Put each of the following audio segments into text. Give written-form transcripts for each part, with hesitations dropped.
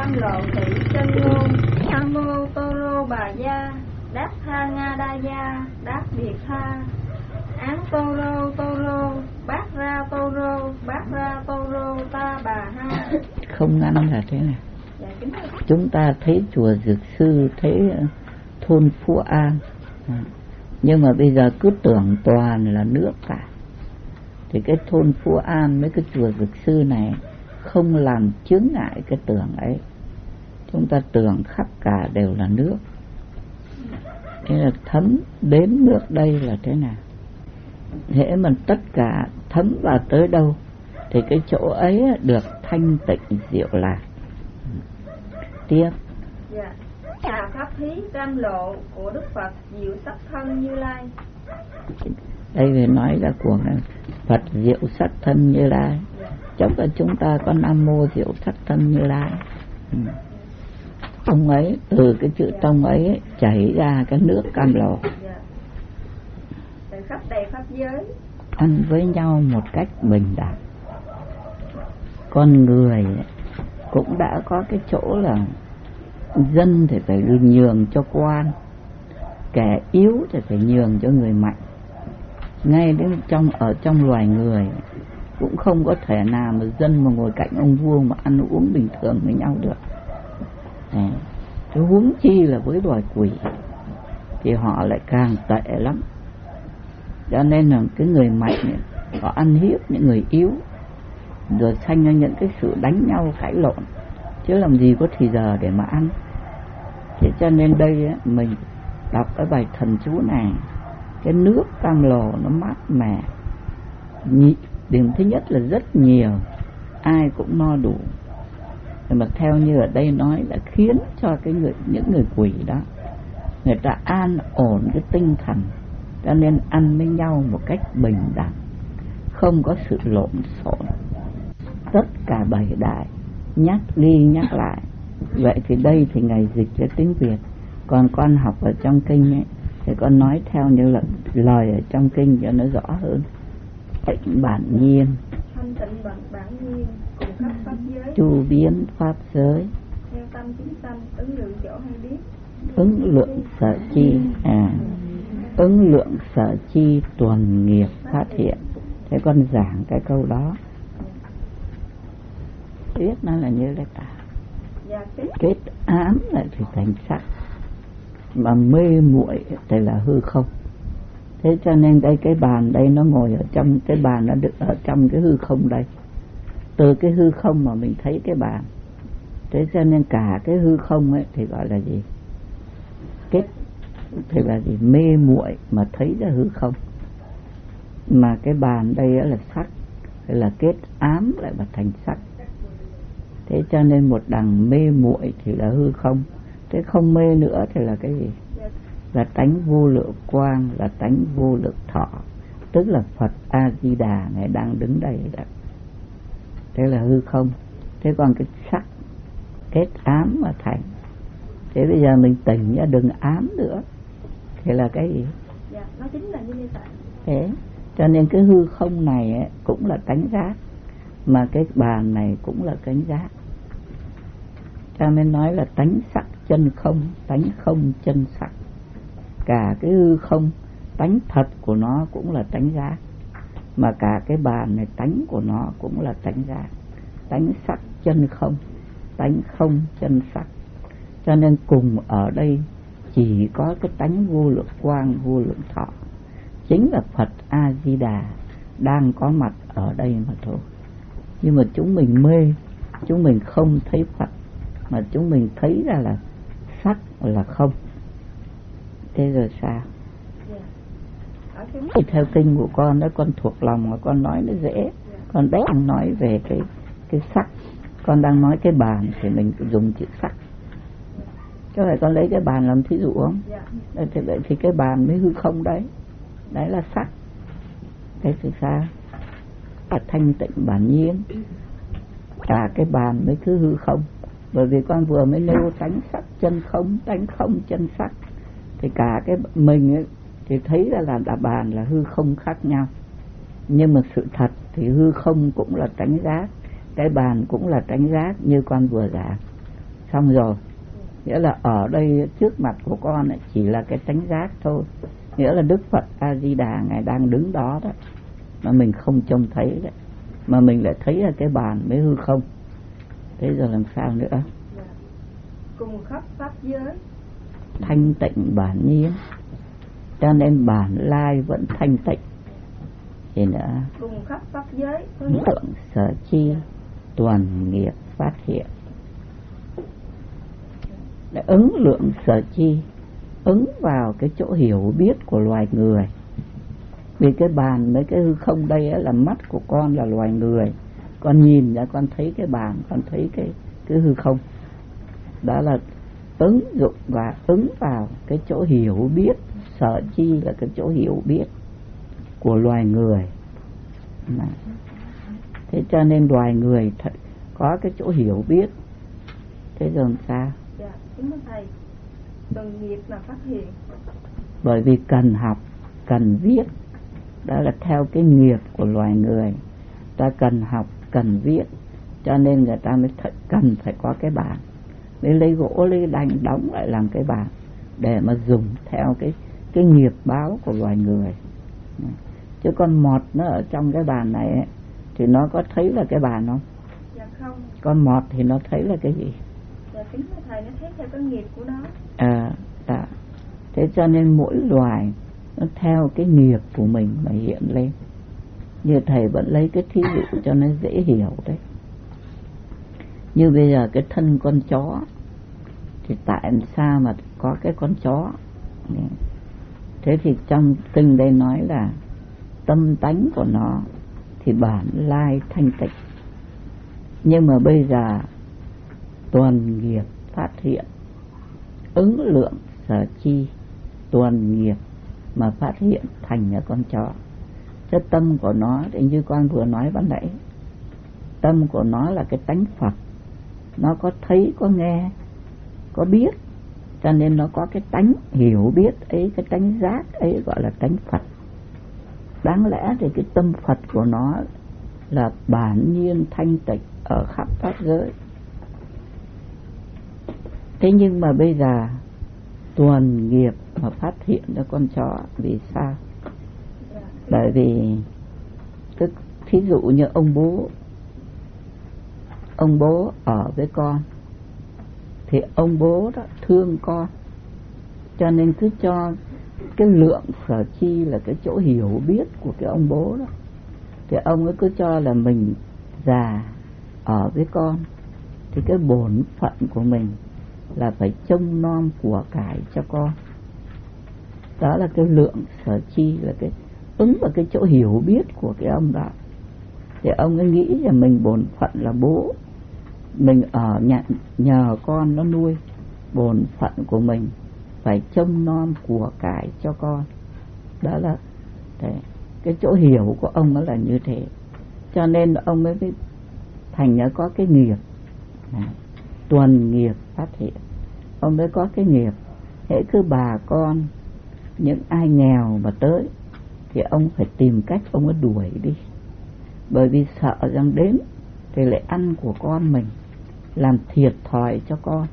tam lộ thị chân ngôn. Nam mô Tô Lô Bà Gia Đát Tha Nga Đa Gia Đát Biệt Tha. Án Tô Lô Bát Ra Tô Lô Ta Bà Ha. Không ngắn là thế này. Dạ, chúng ta thấy chùa Dược Sư, thấy thôn Phú An, nhưng mà bây giờ cứ tưởng toàn là nước cả. Thì cái thôn Phú An với cái chùa Dược Sư này không làm chướng ngại cái tường ấy. Chúng ta tưởng khắp cả đều là nước. Thế là thấm đến nước đây là thế nào? Hễ mà tất cả thấm vào tới đâu thì cái chỗ ấy được thanh tịnh diệu lạc. Tiếp. Dạ. Chào pháp thí tam lộ của Đức Phật diệu sắc thân Như Lai. Đây về nói là của Phật diệu sắc thân Như Lai. Trong đó chúng ta có Nam Mô Diệu Sắc Thân Như Lai. Tông ấy, từ cái chữ tông ấy chảy ra cái nước cam lồ. Từ khắp đầy pháp giới ăn với nhau một cách bình đẳng. Con người cũng đã có cái chỗ là dân thì phải nhường cho quan, kẻ yếu thì phải nhường cho người mạnh. Ngay đến ở trong loài người cũng không có thể nào mà dân mà ngồi cạnh ông vua mà ăn uống bình thường với nhau được. Cái huống chi là với loài quỷ thì họ lại càng tệ lắm. Cho nên là cái người mạnh này, họ ăn hiếp những người yếu, rồi sanh ra những cái sự đánh nhau cãi lộn, chứ làm gì có thì giờ để mà ăn. Thế cho nên đây á, mình đọc cái bài thần chú này, cái nước cam lồ nó mát mẻ. Điểm thứ nhất là rất nhiều, ai cũng no đủ. Mà theo như ở đây nói là khiến cho những người quỷ đó, người ta an ổn cái tinh thần, cho nên ăn với nhau một cách bình đẳng, không có sự lộn xộn. Tất cả bảy đại nhắc đi nhắc lại. Vậy thì đây thì Ngài dịch cho tiếng Việt, còn con học ở trong kinh ấy, thì con nói theo như là lời ở trong kinh cho nó rõ hơn. Tịnh bản nhiên, thanh tịnh bản nhiên, cùng khắp pháp giới, chu biến pháp giới, theo tâm chính tâm, ứng lượng chỗ hay biết, ứng lượng sở chi, ứng lượng sở chi tuần nghiệp phát hiện. Thế con giảng cái câu đó, biết nó là như thế cả. Kết ám lại thì thành sắc, mà mê muội thì là hư không. Thế cho nên cái bàn đây nó ngồi ở trong cái bàn, nó được ở trong cái hư không đây. Từ cái hư không mà mình thấy cái bàn. Thế cho nên cả cái hư không ấy thì gọi là gì? Kết thì là gì? Mê muội mà thấy ra hư không. Mà cái bàn đây là sắc, thì là kết ám lại mà thành sắc. Thế cho nên một đằng mê muội thì là hư không. Thế không mê nữa thì là cái gì? Là tánh vô lượng quang, là tánh vô lượng thọ, tức là Phật A Di Đà Ngài đang đứng đây đó. Thế là hư không. Thế còn cái sắc kết ám mà thành. Thế bây giờ mình tỉnh ra đừng ám nữa. Thế là cái gì? Dạ, nó chính là như vậy. Thế cho nên cái hư không này ấy, cũng là tánh giác, mà cái bàn này cũng là tánh giác. Cho nên nói là tánh sắc chân không, tánh không chân sắc. Cả cái hư không, tánh thật của nó cũng là tánh giác, mà cả cái bàn này tánh của nó cũng là tánh giác. Tánh sắc chân không, tánh không chân sắc. Cho nên cùng ở đây chỉ có cái tánh vô lượng quang, vô lượng thọ, chính là Phật A Di Đà đang có mặt ở đây mà thôi. Nhưng mà chúng mình mê, chúng mình không thấy Phật, mà chúng mình thấy ra là sắc là không. Thế rồi sao? Theo kinh của con đó, con thuộc lòng mà con nói nó dễ. Con đang nói về cái sắc, con đang nói cái bàn thì mình dùng chữ sắc. Có phải con lấy cái bàn làm thí dụ không? Thì vậy thì cái bàn mới hư không đấy. Đấy là sắc. Thế thì sao? Là thanh tịnh bản nhiên. Cả cái bàn mới cứ hư không. Bởi vì con vừa mới nêu tánh sắc chân không, tánh không chân sắc. Thì cả cái mình ấy, thì thấy ra là bàn là hư không khác nhau. Nhưng mà sự thật thì hư không cũng là tánh giác, cái bàn cũng là tánh giác như con vừa giảng. xong rồi. Nghĩa là ở đây trước mặt của con ấy chỉ là cái tánh giác thôi. Nghĩa là Đức Phật A Di Đà Ngài đang đứng đó đó, mà mình không trông thấy đấy, mà mình lại thấy là cái bàn mới hư không. Thế giờ làm sao nữa? Cùng khắp pháp giới Thanh tịnh bản nhiên, cho nên bản lai vẫn thanh tịnh. Thì nữa, cùng khắp pháp giới tượng sở chi tuần nghiệp phát hiện. Để ứng lượng sở chi, ứng vào cái chỗ hiểu biết của loài người. Vì cái bàn với cái hư không đây là mắt của con là loài người, con nhìn ra con thấy cái bàn, con thấy cái hư không. Đó là ứng dụng và ứng vào cái chỗ hiểu biết. Sở chi là cái chỗ hiểu biết của loài người. Thế cho nên loài người có cái chỗ hiểu biết. Thế rồi sao? Dạ, kính thưa thầy, từng nghiệp là phát hiện. Bởi vì cần học, cần viết, đó là theo cái nghiệp của loài người. Ta cần học, cần viết, cho nên người ta mới cần phải có cái bàn. Để lấy gỗ, lấy đanh đóng lại làm cái bàn, để mà dùng theo cái nghiệp báo của loài người. Chứ con mọt nó ở trong cái bàn này ấy, thì nó có thấy là cái bàn không? Dạ không. Con mọt thì nó thấy là cái gì? Dạ kính thưa thầy, nó thấy theo cái nghiệp của nó. Đó. Thế cho nên mỗi loài nó theo cái nghiệp của mình mà hiện lên. Như thầy vẫn lấy cái thí dụ cho nó dễ hiểu đấy. Như bây giờ cái thân con chó, thì tại sao mà có cái con chó? Thế thì trong kinh đây nói là tâm tánh của nó thì bản lai thanh tịnh. Nhưng mà bây giờ tuần nghiệp phát hiện, ứng lượng sở chi tuần nghiệp mà phát hiện thành là con chó. Chứ tâm của nó thì như con vừa nói ban nãy, tâm của nó là cái tánh Phật. Nó có thấy, có nghe, có biết, cho nên nó có cái tánh hiểu biết ấy, cái tánh giác ấy gọi là tánh Phật. Đáng lẽ thì cái tâm Phật của nó là bản nhiên thanh tịnh ở khắp pháp giới. Thế nhưng mà bây giờ tuần nghiệp mà phát hiện ra con chó. Vì sao? Bởi vì thí dụ như ông bố ở với con, thì ông bố đó thương con, cho nên cứ cho cái lượng sở chi là cái chỗ hiểu biết của cái ông bố đó, thì ông ấy cứ cho là mình già ở với con, thì cái bổn phận của mình là phải trông nom của cải cho con. Đó là cái lượng sở chi, là cái ứng vào cái chỗ hiểu biết của cái ông đó. Thì ông ấy nghĩ là mình bổn phận là bố, mình ở nhờ con nó nuôi, bổn phận của mình phải trông nom của cải cho con. Đó là cái chỗ hiểu của ông đó là như thế. Cho nên ông ấy mới thành ra có cái nghiệp tuần nghiệp phát hiện. Ông ấy có cái nghiệp, hễ cứ bà con những ai nghèo mà tới thì ông phải tìm cách ông ấy đuổi đi, bởi vì sợ rằng đến thì lại ăn của con mình, làm thiệt thòi cho con.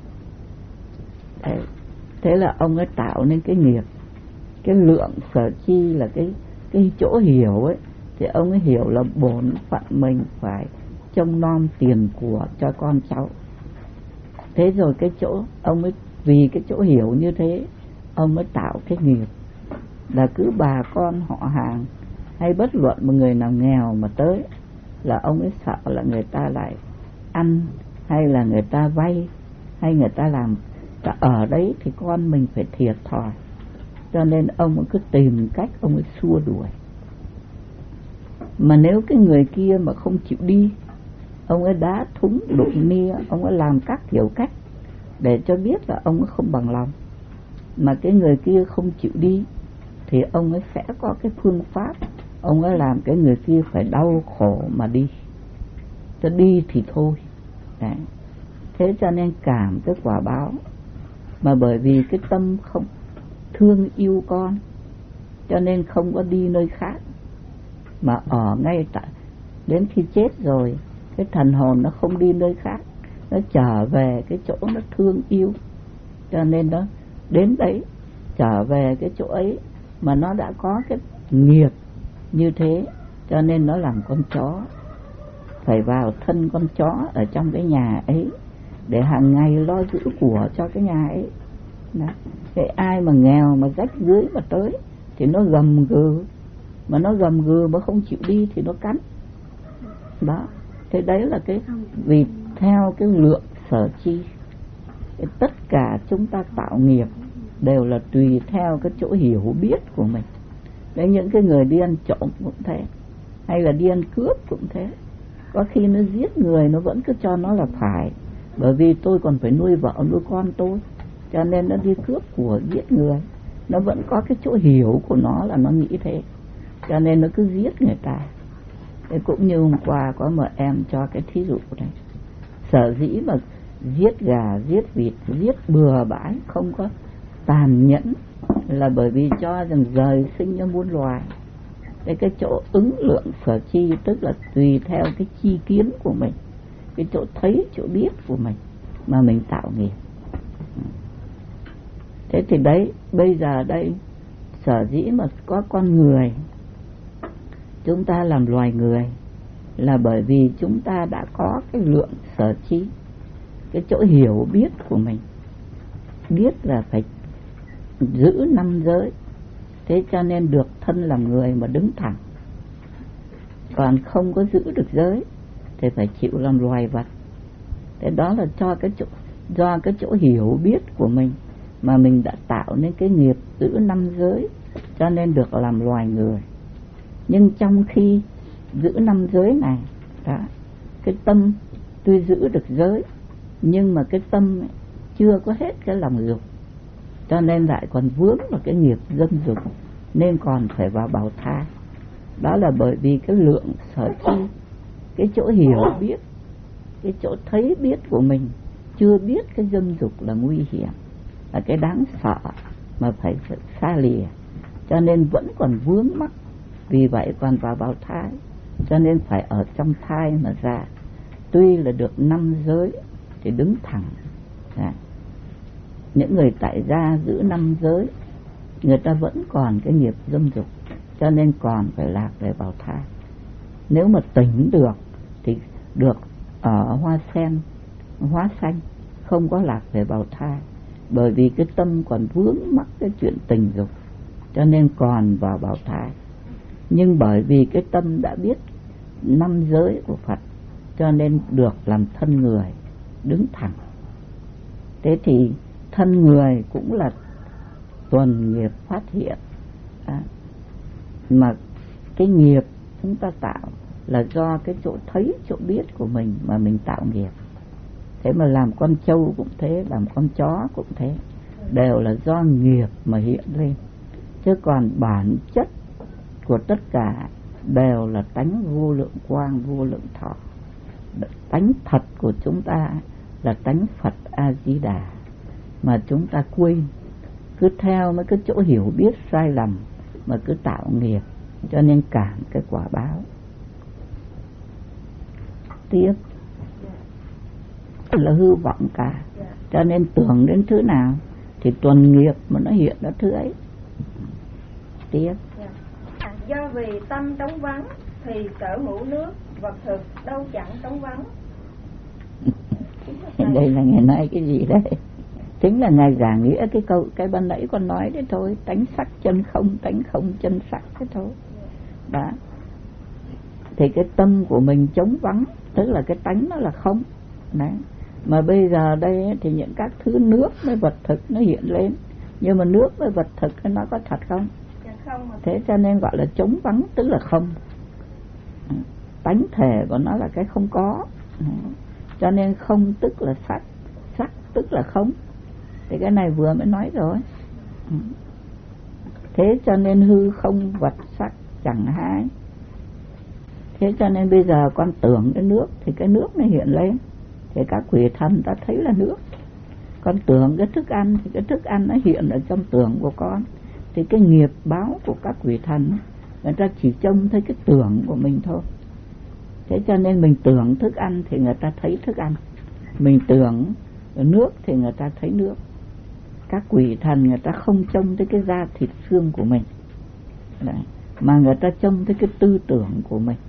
Thế là ông ấy tạo nên cái nghiệp. Cái lượng sở chi là cái chỗ hiểu ấy, thì ông ấy hiểu là bổn phận mình phải trông nom tiền của cho con cháu. Thế rồi cái chỗ ông ấy, vì cái chỗ hiểu như thế, ông mới tạo cái nghiệp là cứ bà con họ hàng hay bất luận một người nào nghèo mà tới là ông ấy sợ là người ta lại ăn, hay là người ta vay, hay người ta làm ở đấy thì con mình phải thiệt thòi. Cho nên ông ấy cứ tìm cách ông ấy xua đuổi. Mà nếu cái người kia mà không chịu đi, ông ấy đá thúng đụng nia, ông ấy làm các kiểu cách để cho biết là ông ấy không bằng lòng. Mà cái người kia không chịu đi thì ông ấy sẽ có cái phương pháp, ông ấy làm cái người kia phải đau khổ mà đi, cho đi thì thôi. Đấy. Thế cho nên cảm cái quả báo. Mà bởi vì cái tâm không thương yêu con, cho nên không có đi nơi khác, mà ở ngay tại đến khi chết rồi, cái thần hồn nó không đi nơi khác, nó trở về cái chỗ nó thương yêu, cho nên nó đến đấy, trở về cái chỗ ấy mà nó đã có cái nghiệp như thế, cho nên nó làm con chó, phải vào thân con chó ở trong cái nhà ấy để hàng ngày lo giữ của cho cái nhà ấy. Đó. Thế ai mà nghèo mà rách rưới mà tới thì nó gầm gừ, mà nó gầm gừ mà không chịu đi thì nó cắn. Đó, thế đấy là cái vì theo cái lượng sở chi. Tất cả chúng ta tạo nghiệp đều là tùy theo cái chỗ hiểu biết của mình. Đấy, những cái người đi ăn trộm cũng thế, hay là đi ăn cướp cũng thế. Có khi nó giết người nó vẫn cứ cho nó là phải, bởi vì tôi còn phải nuôi vợ nuôi con tôi, cho nên nó đi cướp của giết người. Nó vẫn có cái chỗ hiểu của nó là nó nghĩ thế, cho nên nó cứ giết người ta. Thế cũng như hôm qua có một em cho cái thí dụ này, sở dĩ mà giết gà, giết vịt, giết bừa bãi, không có tàn nhẫn, là bởi vì cho rằng rời sinh ra muôn loài. Thế cái chỗ ứng lượng sở chi tức là tùy theo cái chi kiến của mình, cái chỗ thấy, chỗ biết của mình mà mình tạo nghiệp. Thế thì đấy, bây giờ đây, sở dĩ mà có con người, chúng ta làm loài người, là bởi vì chúng ta đã có cái lượng sở chi, cái chỗ hiểu biết của mình, biết là phải giữ 5 giới. Thế cho nên được thân làm người mà đứng thẳng. Còn không có giữ được giới thì phải chịu làm loài vật. Thế đó là do cái chỗ hiểu biết của mình mà mình đã tạo nên cái nghiệp giữ 5 giới, cho nên được làm loài người. Nhưng trong khi giữ 5 giới này đó, cái tâm tuy giữ được giới, nhưng mà cái tâm chưa có hết cái lòng dục, cho nên lại còn vướng vào cái nghiệp dâm dục, nên còn phải vào bào thai. Đó là bởi vì cái lượng sở chi, cái chỗ hiểu biết, cái chỗ thấy biết của mình chưa biết cái dâm dục là nguy hiểm, là cái đáng sợ mà phải xa lìa, cho nên vẫn còn vướng mắc. Vì vậy còn vào bào thai, cho nên phải ở trong thai mà ra. Tuy là được 5 giới thì đứng thẳng. Những người tại gia giữ 5 giới, người ta vẫn còn cái nghiệp dâm dục, cho nên còn phải lạc về bào thai. Nếu mà tỉnh được thì được ở hoa sen, hóa sanh, không có lạc về bào thai, bởi vì cái tâm còn vướng mắc cái chuyện tình dục, cho nên còn vào bào thai. Nhưng bởi vì cái tâm đã biết 5 giới của Phật, cho nên được làm thân người, đứng thẳng. Thế thì thân người cũng là tuần nghiệp phát hiện. Mà cái nghiệp chúng ta tạo là do cái chỗ thấy, chỗ biết của mình mà mình tạo nghiệp. Thế mà làm con trâu cũng thế, làm con chó cũng thế, đều là do nghiệp mà hiện lên. Chứ còn bản chất của tất cả đều là tánh vô lượng quang, vô lượng thọ. Tánh thật của chúng ta là tánh Phật A-di-đà, mà chúng ta quên, cứ theo mấy cái chỗ hiểu biết sai lầm mà cứ tạo nghiệp, cho nên cảm cái quả báo. Tiếp là hư vọng cả, cho nên tưởng đến thứ nào thì tuần nghiệp mà nó hiện ra thứ ấy. Tiếp do vì tâm trống vắng thì sở hữu nước vật thực đâu chẳng trống vắng. Đây là Ngài nói cái gì đây? Chính là Ngài giảng nghĩa cái ban nãy con nói đấy thôi, tánh sắc chân không, tánh không chân sắc thế thôi. Đó. Thì cái tâm của mình trống vắng, tức là cái tánh nó là không. Đấy. Mà bây giờ đây thì những các thứ nước với vật thực nó hiện lên, nhưng mà nước với vật thực nó có thật không? Thế cho nên gọi là trống vắng, tức là không. Tánh thể của nó là cái không có, cho nên không tức là sắc, sắc tức là không. Thì cái này vừa mới nói rồi. Thế cho nên hư không vật sắc chẳng hai. Thế cho nên bây giờ con tưởng cái nước thì cái nước nó hiện lên, thì các quỷ thần ta thấy là nước. Con tưởng cái thức ăn thì cái thức ăn nó hiện ở trong tưởng của con. Thì cái nghiệp báo của các quỷ thần, người ta chỉ trông thấy cái tưởng của mình thôi. Thế cho nên mình tưởng thức ăn thì người ta thấy thức ăn. Mình tưởng nước thì người ta thấy nước. Các quỷ thần người ta không trông tới cái da thịt xương của mình. Đấy. Mà người ta trông tới cái tư tưởng của mình.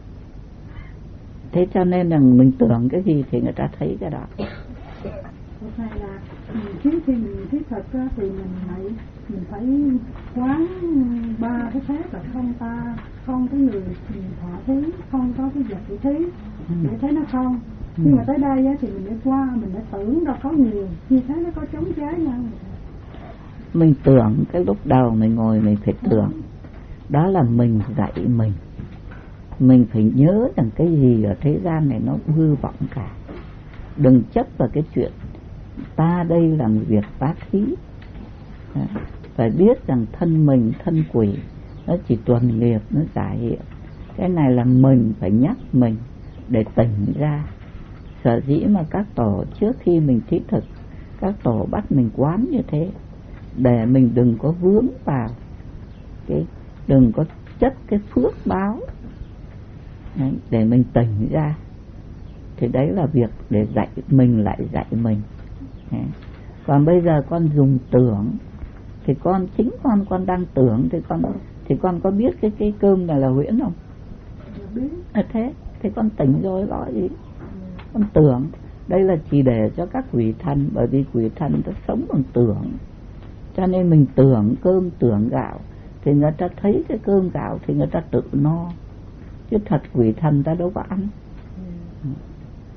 Thế cho nên là mình tưởng cái gì thì người ta thấy cái đó. Thầy là trước khi mình thiết thực ra thì mình phải quán ba cái phép là không ta, không cái người thọ thí, không có cái vật để thí, để thấy nó không. Nhưng mà tới đây á, thì mình đã qua, mình đã tưởng ra có nhiều, như thế nó có chống trái nhau. Mình tưởng cái lúc đầu mình ngồi mình phải tưởng. Đó là mình dạy mình. Mình phải nhớ rằng cái gì ở thế gian này nó hư vọng cả. Đừng chấp vào cái chuyện ta đây là một việc bá khí. Phải biết rằng thân mình, thân quỷ nó chỉ tuần nghiệp, nó giả hiện. Cái này là mình phải nhắc mình để tỉnh ra. Sở dĩ mà các tổ trước khi mình thí thực, các tổ bắt mình quán như thế, để mình đừng có vướng vào cái, đừng có chấp cái phước báo. Đấy, để mình tỉnh ra. Thì đấy là việc để dạy mình lại dạy mình. Đấy. Còn bây giờ con dùng tưởng thì chính con đang tưởng thì con có biết cái cơm này là huyễn không? Thế thì con tỉnh rồi đó gì? Con tưởng. Đây là chỉ để cho các quỷ thần, bởi vì quỷ thần nó sống bằng tưởng. Cho nên mình tưởng cơm, tưởng gạo thì người ta thấy cái cơm gạo thì người ta tự no. Chứ thật quỷ thần ta đâu có ăn.